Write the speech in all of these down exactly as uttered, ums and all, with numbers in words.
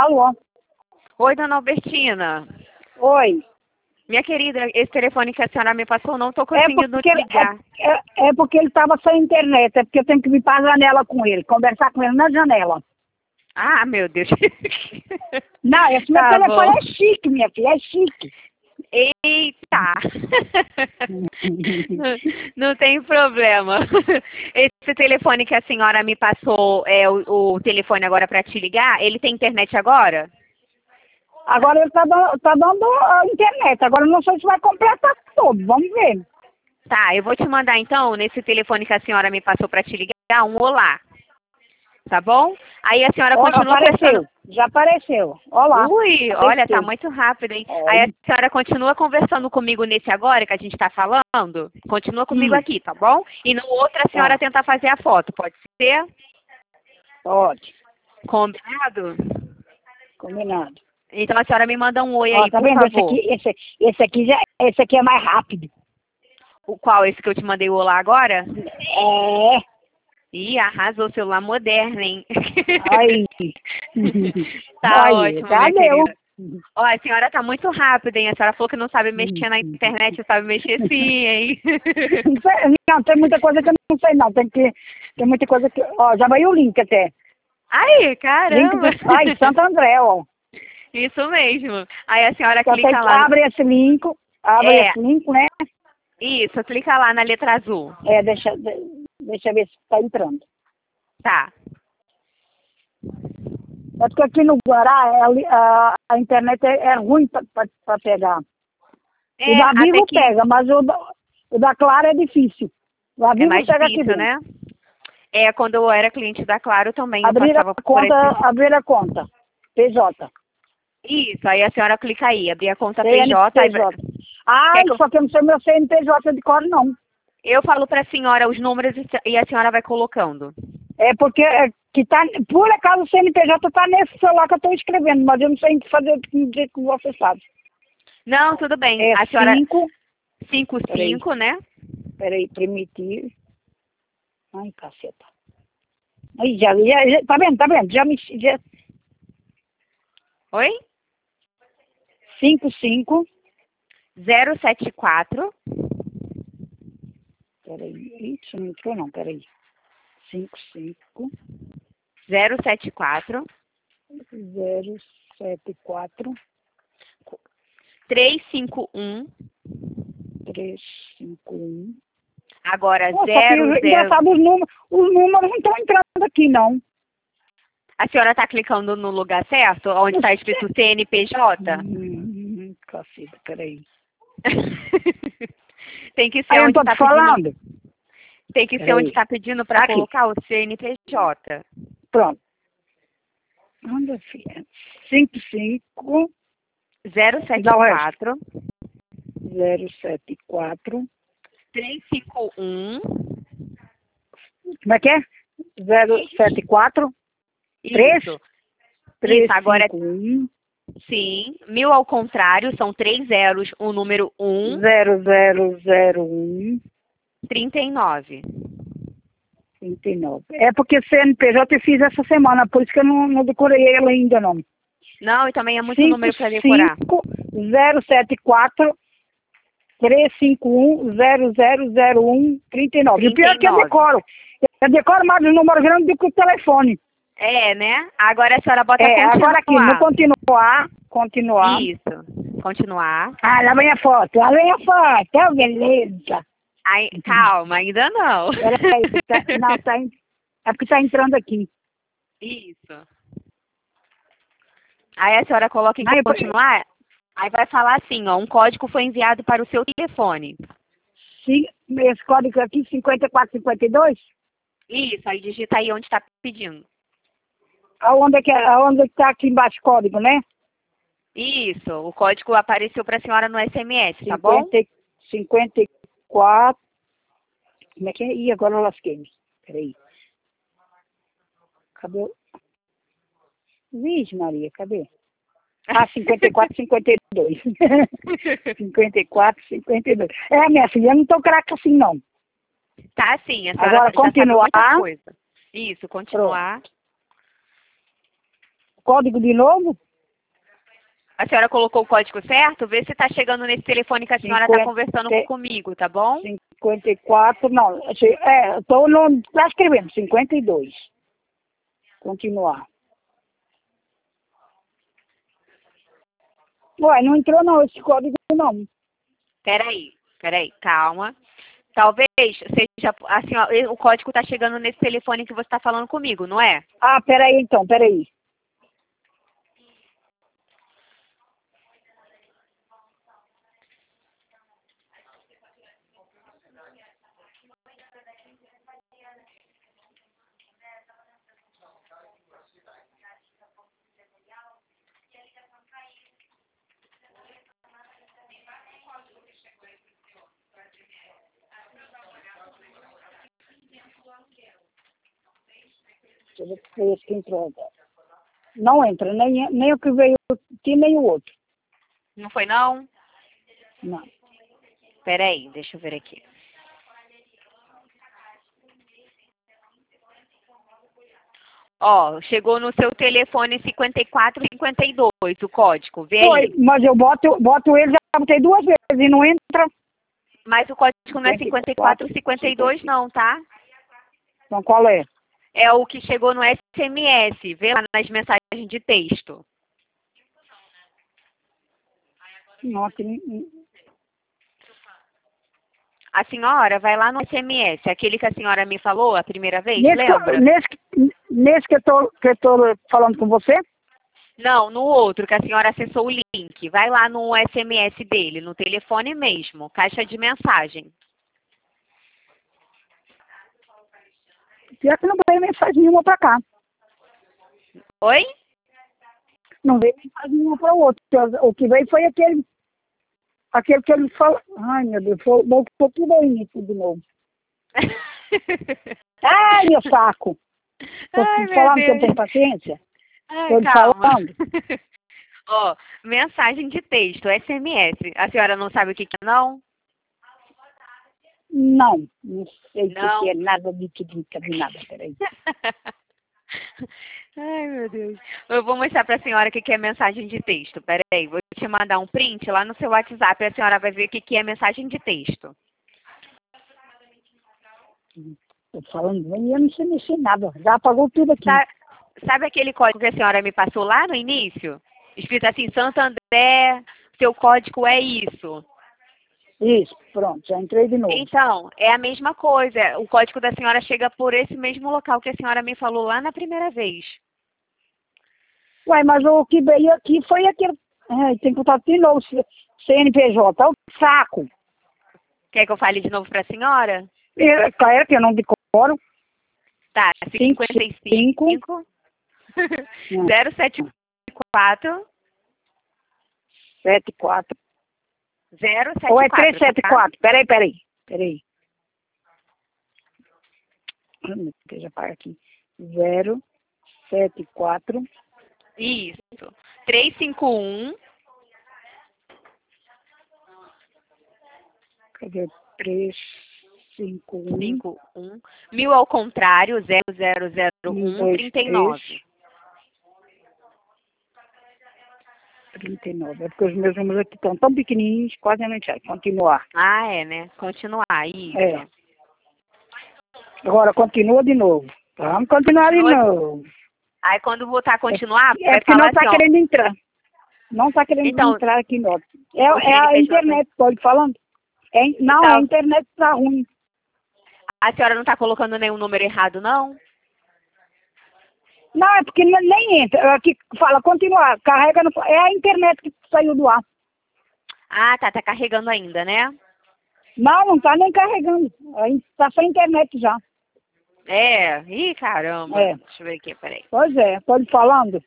Alô? Oi, dona Albertina. Oi. Minha querida, esse telefone que a senhora me passou, não estou É conseguindo porque, ligar. é, é, é porque ele estava sem internet, é porque eu tenho que vir para a janela com ele, conversar com ele na janela. Ah, meu Deus. Não, esse meu Tá telefone bom. é chique, minha filha, é chique. Eita! não, não tem problema. Esse telefone que a senhora me passou, é o, o telefone agora para te ligar, ele tem internet agora? Agora ele está dando, tá dando a internet, agora eu não sei se vai completar todo, vamos ver. Tá, eu vou te mandar então, nesse telefone que a senhora me passou para te ligar, um olá. Tá bom? Aí a senhora Ó, continua apareceu, conversando. já apareceu. Olá. Ui, olha, tá Apareceu. muito rápido, hein? Aí a Olha. senhora continua conversando comigo nesse agora que a gente tá falando? Continua comigo Hum, aqui, tá bom? E no outro a senhora tá, tenta fazer a foto, pode ser? ótimo, Combinado? combinado. Então a senhora me manda um oi Ó, aí, tá por vendo? Esse favor. aqui, esse, esse aqui já, esse aqui é mais rápido. O qual? Esse que eu te mandei o olá agora? É, Ih, arrasou, celular moderno, hein? aí. Tá Aí, ótimo, já minha deu. querida. Ó, a senhora tá muito rápida, hein? A senhora falou que não sabe mexer na internet, sabe mexer sim, hein? Não, sei- não, tem muita coisa que eu não sei não, tem que, tem muita coisa que, ó, já veio o link até. Aí, Link caramba! do, ai, Santo André, ó. Isso mesmo. Aí a senhora Só tem clica que lá. abre esse link, abre É, esse link, né? isso, clica lá na letra azul. É, deixa, de- deixa eu ver se tá entrando. Tá. É porque aqui no Guará é ali- a, a internet é, é ruim para pegar. O É, da até Vivo que pega, mas o da, o da Claro é difícil. O da é Vivo mais pega aqui difícil, dentro. né? É, quando eu era cliente da Claro também, eu Abrir a passava por conta, esse... abrir a conta. P J. Isso, aí a senhora clica aí, abrir a conta P J, aí vai- C N P J. Ai, quer que eu... só que eu não sei meu C N P J de cor, não. Eu falo pra senhora os números e se- e a senhora vai colocando. É porque é, que tá, por acaso o C N P J está nesse celular que eu estou escrevendo, mas eu não sei fazer do jeito que você sabe. Não, tudo bem. É A senhora... cinco. cinco Peraí, cinco, né? peraí, primitivo. Ai, caceta. Aí, já, já, já, tá vendo, tá vendo? Já me. Já, Oi? cinco, cinco. zero sete quatro. Peraí, isso não entrou, não, peraí. cinco, cinco, zero sete quatro. zero, sete, quatro, três cinco um. três, cinco, um. Agora Nossa, que zero zero. engraçado, os números, os números não estão entrando aqui, não. A senhora está clicando no lugar certo? Onde está escrito C N P J? Hum, caceta, peraí. Tem que ser Aí eu onde estou está te pedindo. falando. Tem que ser onde Peraí. está pedindo para Aqui, colocar o C N P J. pronto. Anda, filha. cinco, cinco, zero sete dá o resto. quatro. zero, sete, quatro. três cinco um. Como é que é? zero, sete, quatro. três. Isso. três, Isso, agora cinco, um. sim. Mil ao contrário, são três zeros, o número um, zero, zero, zero, um. trinta e nove. trinta e nove. É porque C N P J eu fiz essa semana, por isso que eu não, não decorei ele ainda, não. Não, e também é muito número para decorar. cinco, cinco, zero, sete, quatro, três, cinco, um, zero, zero, zero, um, trinta e nove. E o pior é que eu decoro. Eu decoro mais o número grande do que o telefone. É, né? Agora a senhora bota É, continuar. agora aqui, no continuar, continuar. Isso. Continuar. Ah, lá vem a foto, lá vem a foto, oh, beleza. Aí, calma, ainda não. Peraí, tá, não, tá, en- é porque tá entrando aqui. Isso. Aí a senhora coloca em Aí, eu- continuar, aí vai falar assim, ó, um código foi enviado para o seu telefone. sim, esse código aqui, cinquenta e quatro, cinquenta e dois, Isso, aí digita aí onde está pedindo. aonde é que é, aonde é que tá aqui embaixo o código, né? Isso, o código apareceu para a senhora no S M S, tá bom? cinquenta, cinquenta e quatro, como é que é? Ih, agora eu lasquei-me. Peraí. Cadê? o- Vixe, Maria, cadê? Ah, cinquenta e quatro, cinquenta e dois. cinquenta e quatro, cinquenta e dois. É, minha filha, eu não tô craque assim, não. Tá sim, a senhora Agora, já sabe continuar. muita coisa. Isso, continuar. código de novo? A senhora colocou o código certo? Vê se está chegando nesse telefone que a senhora está conversando comigo, tá bom? cinquenta e quatro, não, é, estou tá escrevendo, cinquenta e dois. Continuar. Ué, não entrou não esse código não. Peraí, peraí, calma. Talvez seja, assim, ó, o código está chegando nesse telefone que você está falando comigo, não é? Ah, peraí então, peraí. Deixa eu ver se foi esse que entrou agora. Não entra, nem, nem o que veio aqui, nem o outro. Não foi não? Não. Peraí, deixa eu ver aqui. Ó, chegou no seu telefone cinquenta e quatro cinquenta e dois, o código, vê Foi, aí. mas eu boto, boto ele, já botei duas vezes e não entra. Mas o código não é cinquenta e quatro cinquenta e dois não, tá? Então qual é? É o que chegou no S M S, vê lá nas mensagens de texto. Não, aqui, não- A senhora vai lá no S M S, aquele que a senhora me falou a primeira vez, nesse, lembra? nesse, nesse que eu tô, que eu tô falando com você? Não, no outro, que a senhora acessou o link. Vai lá no S M S dele, no telefone mesmo, caixa de mensagem. Pior que não veio mensagem nenhuma pra cá. Oi? Não veio mensagem nenhuma para o outro. O que veio foi aquele, aquele que ele falou. Ai, meu Deus, foi, voltou tudo ao início de novo. Ai, meu saco! Tô Ai, meu falando que eu Deus. tenho paciência? Ai, Tô te calma. falando? Ó, mensagem de texto, S M S. A senhora não sabe o que que é, não? Não, não sei o que, Não. que é nada de que de, de nada, peraí. Ai, meu Deus. Eu vou mostrar pra senhora o que que é mensagem de texto. Peraí, vou te mandar um print lá no seu WhatsApp e a senhora vai ver o que que é mensagem de texto. Tô falando, eu não sei mexer em nada, já apagou tudo aqui. Sa- Sabe aquele código que a senhora me passou lá no início? Escrito assim, Santo André, seu código é isso. Isso, pronto, já entrei de novo. Então, é a mesma coisa. O código da senhora chega por esse mesmo local que a senhora me falou lá na primeira vez. Ué, mas o que veio aqui foi aquele. Ai, tem que botar de novo, C N P J, é o saco. Quer que eu fale de novo pra senhora? É, é que eu não decoro. Tá, cinquenta e cinco, zero sete quatro, sete quatro. zero sete quatro. Ou é trezentos e setenta e tá? quatro? Peraí, peraí. Peraí. Já para aqui. zero sete quatro. Isso. trezentos e cinquenta e um, Cadê? trezentos e cinquenta e um. cinquenta e um, mil ao contrário, zero zero zero um, trinta e nove. trinta e nove. É porque os meus números aqui estão tão pequenininhos, quase não enxergo. Continuar. Ah, é, né? Continuar, isso. É. Agora continua de novo. Vamos continuar Continua. de novo. Aí quando botar continuar, É vai porque falar não está assim, ó. querendo entrar. Não está querendo Então, entrar aqui, não. É, o é a C N P J internet, pode falando? É, não, Então, é a internet que está ruim. a senhora não está colocando nenhum número errado, não? Não, é porque nem nem entra. Aqui fala continuar, carrega no. É a internet que saiu do ar. Ah, tá, tá carregando ainda, né? Não, não está nem carregando. Está sem internet já. É, ih, caramba. É. Deixa eu ver aqui, peraí. Pois é, pode falando.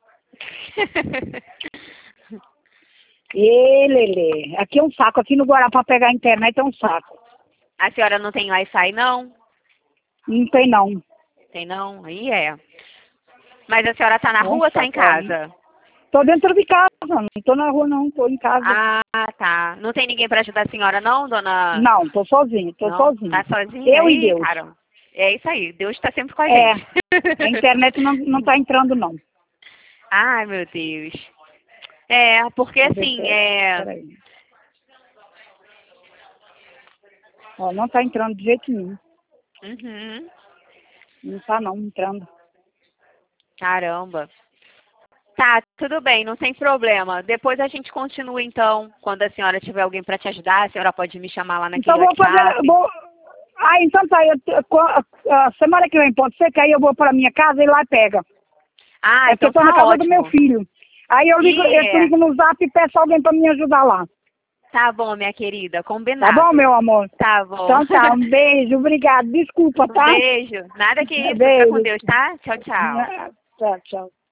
Ê, Lelê, aqui é um saco. Aqui no Guará para pegar a internet é um saco. A senhora não tem Wi-Fi, não? Não tem não. Tem não? Aí é. Mas a senhora tá na É um rua ou tá em saco, olha. casa? Tô dentro de casa, não tô na rua não, tô em casa. Ah, tá. Não tem ninguém pra ajudar a senhora, não, dona? Não, tô sozinha, tô Não? sozinha. Tá sozinha? Eu aí, e Deus. Cara. É isso aí. Deus tá sempre com a É, gente. a internet não, não tá entrando não. Ai, meu Deus. É, porque assim, é... Peraí. Ó, não tá entrando de jeito nenhum. Uhum. Não tá não entrando. Caramba. Tá, tudo bem, não tem problema. Depois a gente continua então. Quando a senhora tiver alguém para te ajudar, a senhora pode me chamar lá naquele Então vou fazer. WhatsApp. Vou... Ah, então tá. Eu, a semana que vem pode ser que aí eu vou pra minha casa e lá pega. Ah, É porque então eu tô tá na casa ótimo. do meu filho. Aí eu ligo, E eu ligo no zap e peço alguém pra me ajudar lá. tá bom, minha querida, Tá combinado. bom, meu amor? Tá bom. Então tá, um beijo, obrigado. Desculpa, Um tá? beijo. Nada que isso. Fica com Beijo. Deus, tá? Tchau, tchau. Tchau, tchau.